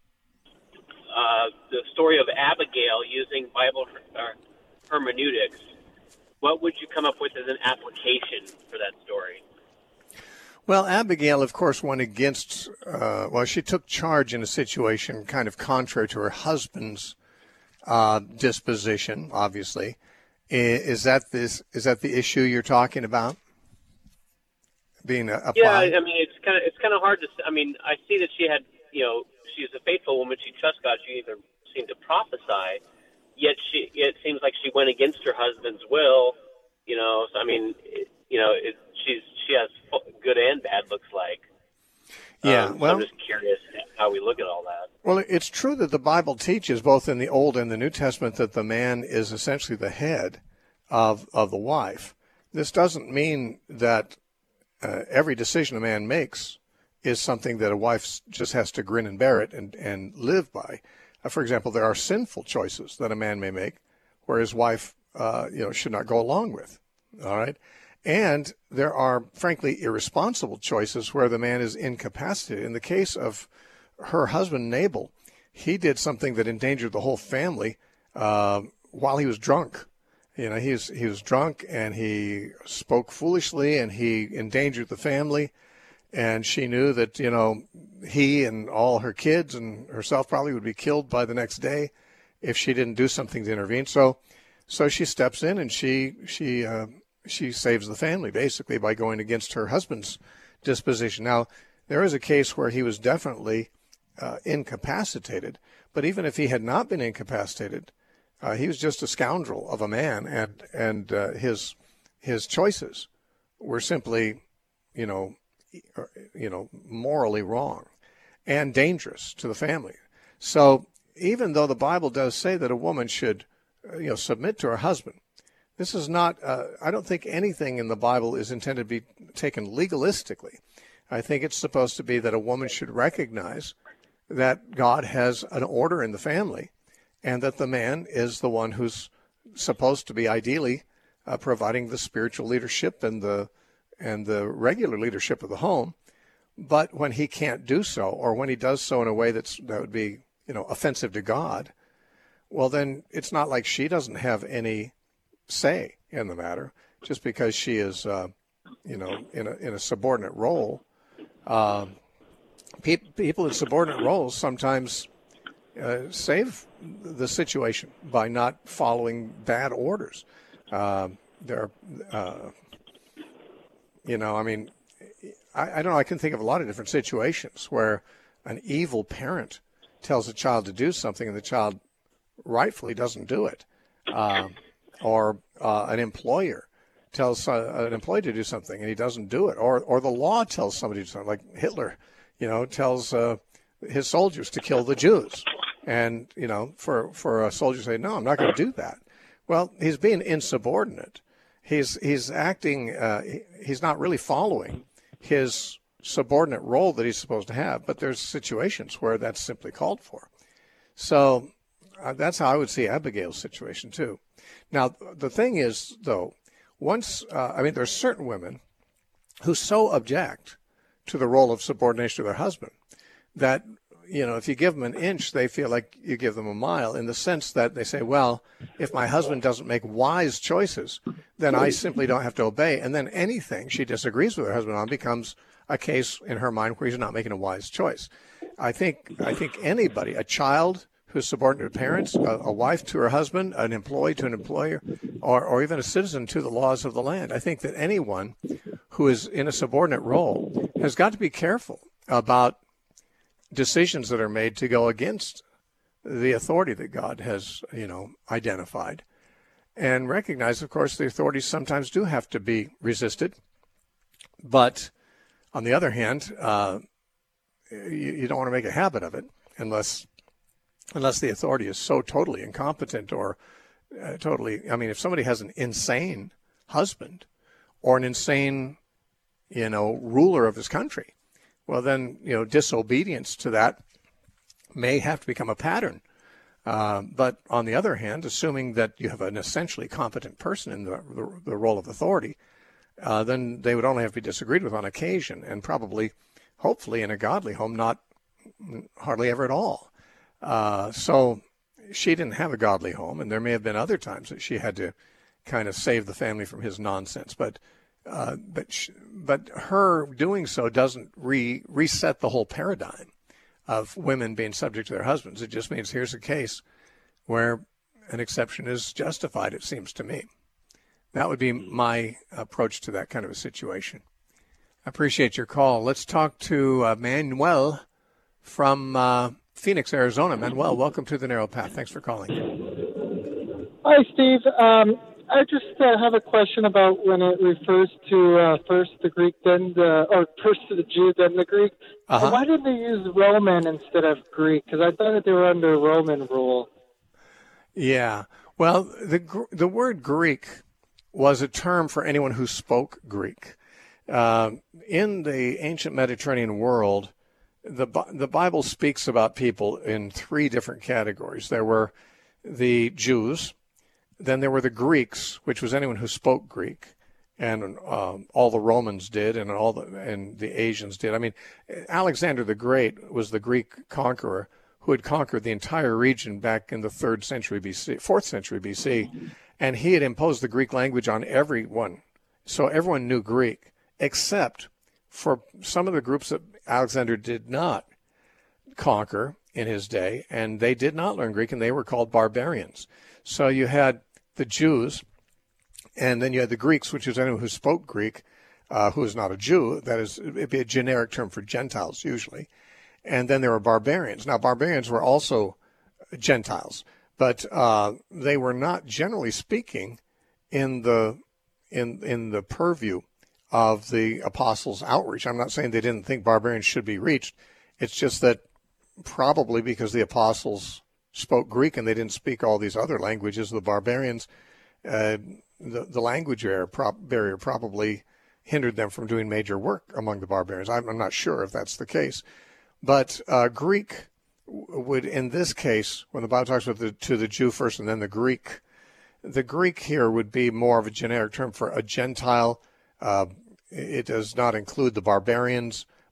S6: uh, the story of Abigail using Bible her- hermeneutics, what would you come up with as an application for that story?
S1: Well, Abigail, of course, went against, uh, well, she took charge in a situation kind of contrary to her husband's uh, disposition, obviously. Is, is that this? Is that the issue you're talking about? Being a, applied?
S6: Yeah, I mean, it's kind of it's kind of hard to. I mean, I see that she had, you know, she's a faithful woman. She trusts God. She even seemed to prophesy. Yet she, it seems like she went against her husband's will. You know, so, I mean, it, you know, it, she's she has good and bad. Looks like.
S1: Yeah.
S6: Um, so
S1: well,
S6: I'm just curious how we look at all that.
S1: Well, it's true that the Bible teaches both in the Old and the New Testament that the man is essentially the head of of the wife. This doesn't mean that uh, every decision a man makes is something that a wife just has to grin and bear it and, and live by. Uh, for example, there are sinful choices that a man may make where his wife, uh, you know, should not go along with. All right. And there are, frankly, irresponsible choices where the man is incapacitated. In the case of her husband, Nabal, he did something that endangered the whole family uh, while he was drunk. You know, he was, he was drunk and he spoke foolishly and he endangered the family. And she knew that, you know, he and all her kids and herself probably would be killed by the next day if she didn't do something to intervene. So, so she steps in and she, she, uh, she saves the family basically by going against her husband's disposition. Now, there is a case where he was definitely uh, incapacitated, but even if he had not been incapacitated, uh, he was just a scoundrel of a man, and and uh, his his choices were simply, you know, you know, morally wrong and dangerous to the family. So even though the Bible does say that a woman should, you know, submit to her husband, this is not, uh, I don't think anything in the Bible is intended to be taken legalistically. I think it's supposed to be that a woman should recognize that God has an order in the family and that the man is the one who's supposed to be ideally uh, providing the spiritual leadership and the and the regular leadership of the home. But when he can't do so, or when he does so in a way that's that would be, you know, offensive to God, well, then it's not like she doesn't have any say in the matter just because she is, uh, you know, in a, in a subordinate role. Uh, pe- people in subordinate roles sometimes uh, save the situation by not following bad orders. Uh, there, uh, you know, I mean, I, I don't know. I can think of a lot of different situations where an evil parent tells a child to do something and the child rightfully doesn't do it, uh, or uh, an employer tells uh, an employee to do something and he doesn't do it, or or the law tells somebody to do something, like Hitler, you know, tells uh, his soldiers to kill the Jews, and you know, for for a soldier to say, no, I'm not going to do that. Well, he's being insubordinate. He's he's acting. Uh, he's not really following his subordinate role that he's supposed to have. But there's situations where that's simply called for. So uh, that's how I would see Abigail's situation too. Now the thing is, though, once uh, I mean, there's certain women who so object to the role of subordination to their husband that, you know, if you give them an inch, they feel like you give them a mile, in the sense that they say, well, if my husband doesn't make wise choices, then I simply don't have to obey. And then anything she disagrees with her husband on becomes a case in her mind where he's not making a wise choice. I think I think anybody, a child who's subordinate to parents, a, a wife to her husband, an employee to an employer, or, or even a citizen to the laws of the land, I think that anyone who is in a subordinate role has got to be careful about decisions that are made to go against the authority that God has, you know, identified, and recognize, of course, the authorities sometimes do have to be resisted. But on the other hand, uh, you, you don't want to make a habit of it unless unless the authority is so totally incompetent or uh, totally. I mean, if somebody has an insane husband or an insane, you know, ruler of his country, well, then, you know, disobedience to that may have to become a pattern. Uh, but on the other hand, assuming that you have an essentially competent person in the, the, the role of authority, uh, then they would only have to be disagreed with on occasion, and probably, hopefully, in a godly home, not hardly ever at all. Uh, so she didn't have a godly home, and there may have been other times that she had to kind of save the family from his nonsense. But Uh, but sh- but her doing so doesn't re- reset the whole paradigm of women being subject to their husbands. It just means here's a case where an exception is justified, it seems to me. That would be my approach to that kind of a situation. I appreciate your call. Let's talk to uh, Manuel from uh, Phoenix, Arizona. Manuel, welcome to the Narrow Path. Thanks for calling.
S7: Hi, Steve. Um, I just uh, have a question about when it refers to uh, first the Greek, then the, or first to the Jew, then the Greek.
S1: Uh-huh.
S7: Uh, why did they use Roman instead of Greek? Because I thought that they were under Roman rule.
S1: Yeah. Well, the the word Greek was a term for anyone who spoke Greek. Uh, in the ancient Mediterranean world, the the Bible speaks about people in three different categories. There were the Jews. Then there were the Greeks, which was anyone who spoke Greek, and um, all the Romans did, and all the and the Asians did. I mean, Alexander the Great was the Greek conqueror who had conquered the entire region back in the third century B C, fourth century B C, and he had imposed the Greek language on everyone. So everyone knew Greek, except for some of the groups that Alexander did not conquer in his day, and they did not learn Greek, and they were called barbarians. So you had the Jews, and then you had the Greeks, which is anyone who spoke Greek, uh, who is not a Jew. That is, it'd be a generic term for Gentiles usually. And then there were barbarians. Now, barbarians were also Gentiles, but uh, they were not, generally speaking, in the in in the purview of the apostles' outreach. I'm not saying they didn't think barbarians should be reached. It's just that probably because the apostles spoke Greek and they didn't speak all these other languages, the barbarians, uh, the, the language barrier, prop, barrier probably hindered them from doing major work among the barbarians. I'm, I'm not sure if that's the case. But uh, Greek would, in this case, when the Bible talks about the, to the Jew first and then the Greek, the Greek here would be more of a generic term for a Gentile. Uh, it does not include the barbarians,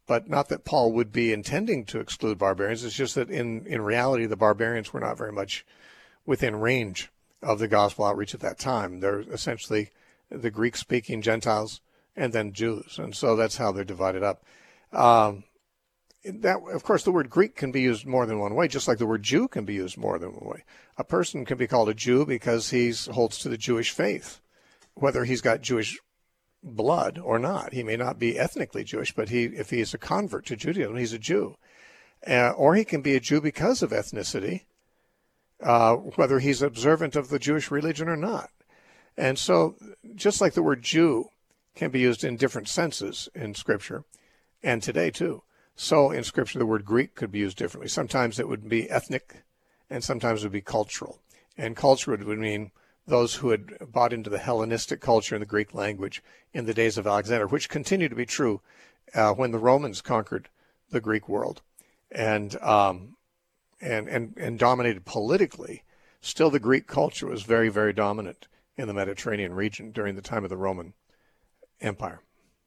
S1: But not that Paul would be intending to exclude barbarians. It's just that in, in reality, the barbarians were not very much within range of the gospel outreach at that time. They're essentially the Greek-speaking Gentiles and then Jews. And so that's how they're divided up. Um, that, of course, the word Greek can be used more than one way, just like the word Jew can be used more than one way. A person can be called a Jew because he holds to the Jewish faith, whether he's got Jewish blood or not. He may not be ethnically Jewish, but he, if he is a convert to Judaism, he's a Jew. Uh, or he can be a Jew because of ethnicity, uh, whether he's observant of the Jewish religion or not. And so, just like the word Jew can be used in different senses in Scripture, and today too, so in Scripture the word Greek could be used differently. Sometimes it would be ethnic, and sometimes it would be cultural. And culture would, would mean those who had bought into the Hellenistic culture and the Greek language in the days of Alexander, which continued to be true uh, when the Romans conquered the Greek world and, um, and, and, and dominated politically. Still, the Greek culture was very, very dominant in the Mediterranean region during the time of the Roman Empire.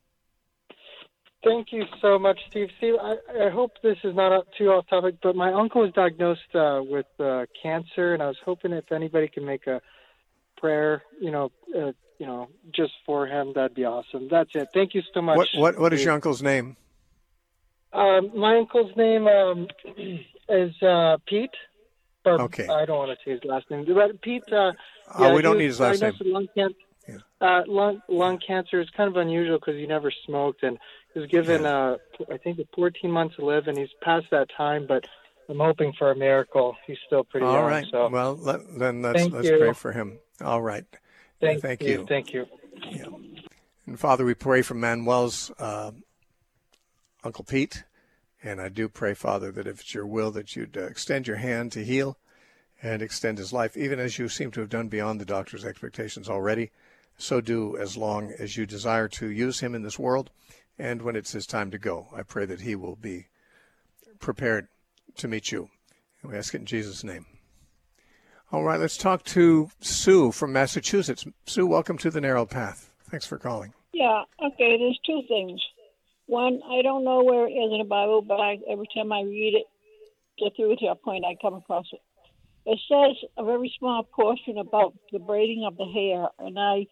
S7: Thank you so much, Steve. Steve, I, I hope this is not up too off topic, but my uncle was diagnosed uh, with uh, cancer, and I was hoping if anybody can make a prayer, you know, uh, you know, just for him, that'd be awesome. That's it. Thank you so much.
S1: What what, what is your uncle's name?
S7: Um, my uncle's name um, is uh, Pete. Or,
S1: okay.
S7: I don't want to say his last name. But Pete. Uh,
S1: oh,
S7: yeah,
S1: we don't need his last name.
S7: Lung, can- yeah. uh, lung, lung cancer is kind of unusual because he never smoked, and he was given, yeah. uh, I think, fourteen months to live, and he's past that time. But I'm hoping for a miracle. He's still pretty
S1: All
S7: young.
S1: right.
S7: So.
S1: Well, let, then let's
S7: Thank
S1: let's
S7: you.
S1: pray for him. All right.
S7: Thank,
S1: Thank
S7: you.
S1: you.
S7: Thank you.
S1: Yeah. And Father, we pray for Manuel's uh, Uncle Pete. And I do pray, Father, that if it's your will that you'd uh, extend your hand to heal and extend his life, even as you seem to have done beyond the doctor's expectations already. So do as long as you desire to use him in this world. And when it's his time to go, I pray that he will be prepared to meet you. And we ask it in Jesus' name. All right, let's talk to Sue from Massachusetts. Sue, welcome to The Narrow Path. Thanks for calling.
S8: Yeah, okay, there's two things. One, I don't know where it is in the Bible, but I, every time I read it, get through to a point, I come across it. It says a very small portion about the braiding of the hair, and I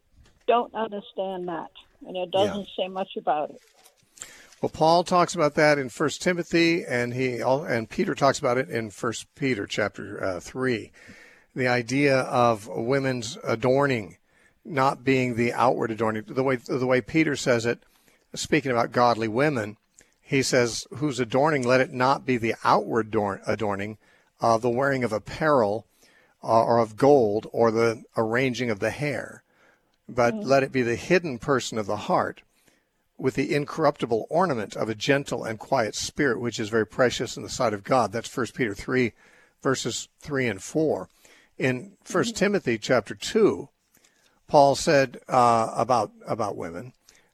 S8: don't understand that, and it doesn't yeah. say much about it.
S1: Well, Paul talks about that in First Timothy, and he and Peter talks about it in First Peter chapter uh, three. The idea of women's adorning not being the outward adorning. The way the way Peter says it, speaking about godly women, he says, "Whose adorning, let it not be the outward adorning of the wearing of apparel uh, or of gold or the arranging of the hair, but mm-hmm. let it be the hidden person of the heart, with the incorruptible ornament of a gentle and quiet spirit, which is very precious in the sight of God." That's First Peter three, verses three and four. In First mm-hmm. Timothy chapter two, Paul said uh, about about women,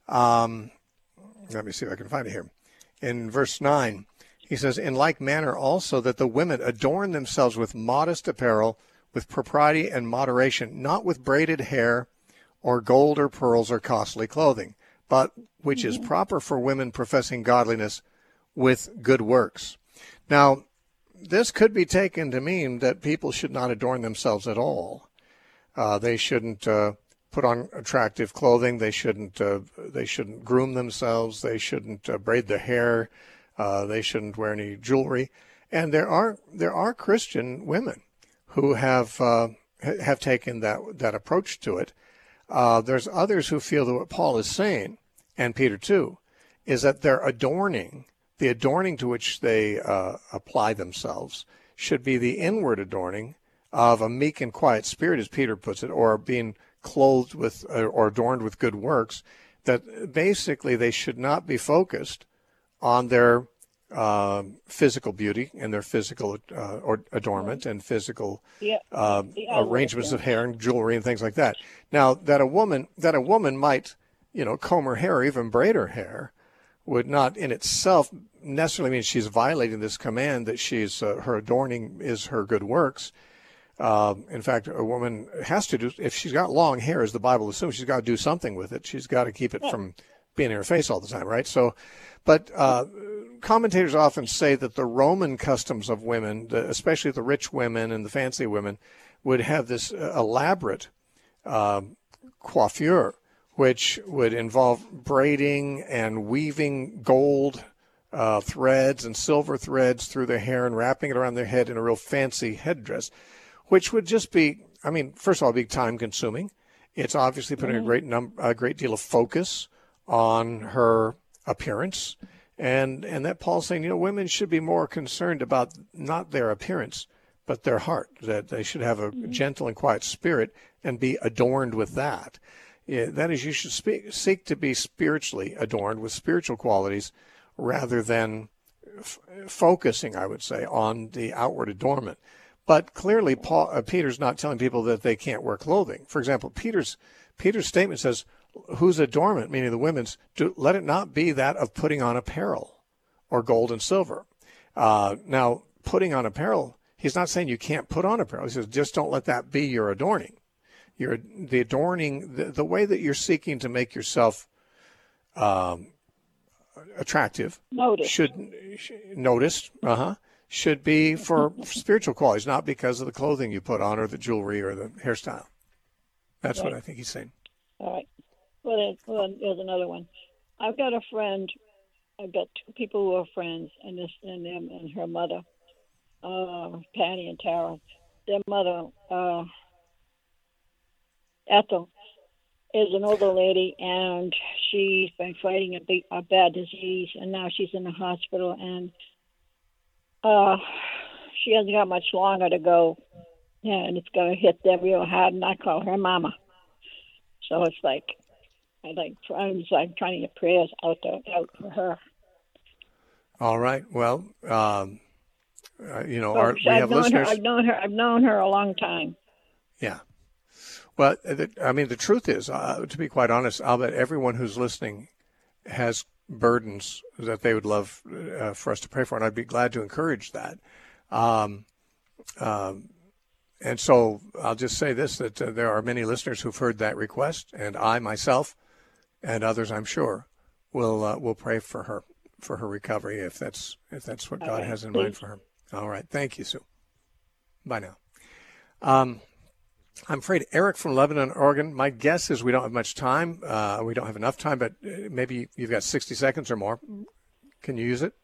S1: um, let me see if I can find it here. In verse nine, he says, "In like manner also that the women adorn themselves with modest apparel, with propriety and moderation, not with braided hair or gold or pearls or costly clothing, but which is proper for women professing godliness with good works." Now, this could be taken to mean that people should not adorn themselves at all. Uh, they shouldn't uh, put on attractive clothing. They shouldn't. Uh, they shouldn't groom themselves. They shouldn't uh, braid their hair. Uh, they shouldn't wear any jewelry. And there are there are Christian women who have uh, have taken that that approach to it. Uh, there's others who feel that what Paul is saying, and Peter too, is that their adorning, the adorning to which they uh, apply themselves, should be the inward adorning of a meek and quiet spirit, as Peter puts it, or being clothed with uh, or adorned with good works, that basically they should not be focused on their uh, physical beauty and their physical uh, or adornment and physical
S8: yeah.
S1: uh,
S8: yeah,
S1: arrangements
S8: yeah.
S1: of hair and jewelry and things like that. Now, that a woman that a woman might, you know, comb her hair or even braid her hair would not in itself necessarily mean she's violating this command that she's uh, her adorning is her good works. Uh, in fact, a woman has to do, if she's got long hair, as the Bible assumes, she's got to do something with it. She's got to keep it from being in her face all the time, right? So, but uh, commentators often say that the Roman customs of women, the, especially the rich women and the fancy women, would have this uh, elaborate uh, coiffure, which would involve braiding and weaving gold uh, threads and silver threads through their hair and wrapping it around their head in a real fancy headdress, which would just be, I mean, first of all, be time consuming. It's obviously putting mm-hmm. a great num- a great deal of focus on her appearance. And and that Paul's saying, you know, women should be more concerned about not their appearance, but their heart, that they should have a mm-hmm. gentle and quiet spirit and be adorned with that. Yeah, that is, you should speak, seek to be spiritually adorned with spiritual qualities rather than f- focusing, I would say, on the outward adornment. But clearly, Paul, uh, Peter's not telling people that they can't wear clothing. For example, Peter's Peter's statement says, whose adornment, meaning the women's, do, let it not be that of putting on apparel or gold and silver. Uh, now, putting on apparel, he's not saying you can't put on apparel. He says, just don't let that be your adorning. Your, the adorning, the, the way that you're seeking to make yourself um, attractive,
S8: noticed.
S1: should noticed, uh-huh, should be for spiritual qualities, not because of the clothing you put on or the jewelry or the hairstyle. That's right. What I think he's saying.
S8: All right. Well, there's, well, there's another one. I've got a friend. I've got two people who are friends, and this and them and her mother, uh, Patty and Tara. Their mother, uh, Ethel, is an older lady, and she's been fighting a, big, a bad disease, and now she's in the hospital, and uh, she hasn't got much longer to go, and it's going to hit them real hard, and I call her Mama. So it's like, I like, I'm, I'm trying to get prayers out there, out for her.
S1: All right. Well, um, uh, you know,
S8: so
S1: our, we
S8: I've
S1: have
S8: known
S1: listeners.
S8: Her, I've known her. I've known her a long time.
S1: Yeah. Well, I mean, the truth is, uh, to be quite honest, I'll bet everyone who's listening has burdens that they would love uh, for us to pray for, and I'd be glad to encourage that. Um, um, and so I'll just say this, that uh, there are many listeners who've heard that request, and I myself and others, I'm sure, will uh, will pray for her, for her recovery, if that's if that's what All God right. has in Please. mind for her. All right. Thank you, Sue. Bye now. Um, I'm afraid Eric from Lebanon, Oregon, my guess is we don't have much time. Uh, we don't have enough time, but maybe you've got sixty seconds or more. Can you use it?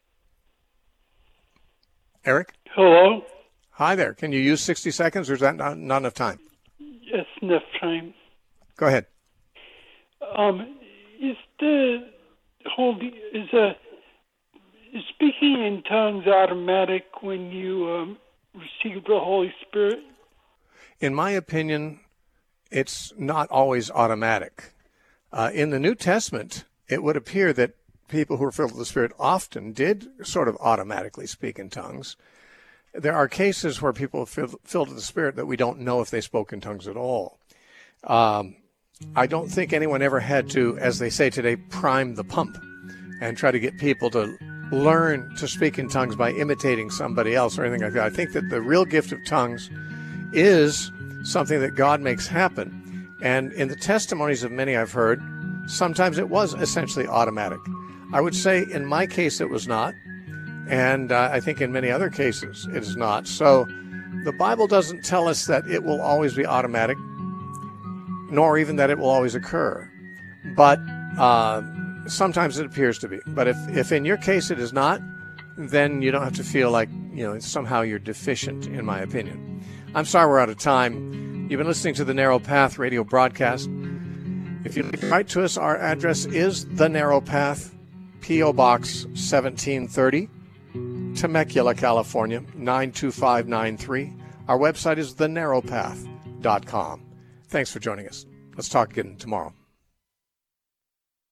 S1: Eric?
S9: Hello?
S1: Hi there. Can you use sixty seconds, or is that not, not enough time?
S9: It's enough time.
S1: Go ahead.
S9: Um, is the whole, is a, is speaking in tongues automatic when you um, receive the Holy Spirit?
S1: In my opinion, it's not always automatic. Uh, in the New Testament, it would appear that people who are filled with the Spirit often did sort of automatically speak in tongues. There are cases where people are filled, filled with the Spirit that we don't know if they spoke in tongues at all. Um, I don't think anyone ever had to, as they say today, prime the pump and try to get people to learn to speak in tongues by imitating somebody else or anything like that. I think that the real gift of tongues is something that God makes happen. And in the testimonies of many I've heard, sometimes it was essentially automatic. I would say in my case it was not, and uh, I think in many other cases it is not. So the Bible doesn't tell us that it will always be automatic, nor even that it will always occur. But uh, sometimes it appears to be. But if, if in your case it is not, then you don't have to feel like, you know, somehow you're deficient, in my opinion. I'm sorry we're out of time. You've been listening to the Narrow Path radio broadcast. If you'd like to write to us, our address is The Narrow Path, P O Box seventeen thirty, Temecula, California, nine two five nine three. Our website is the narrow path dot com. Thanks for joining us. Let's talk again tomorrow.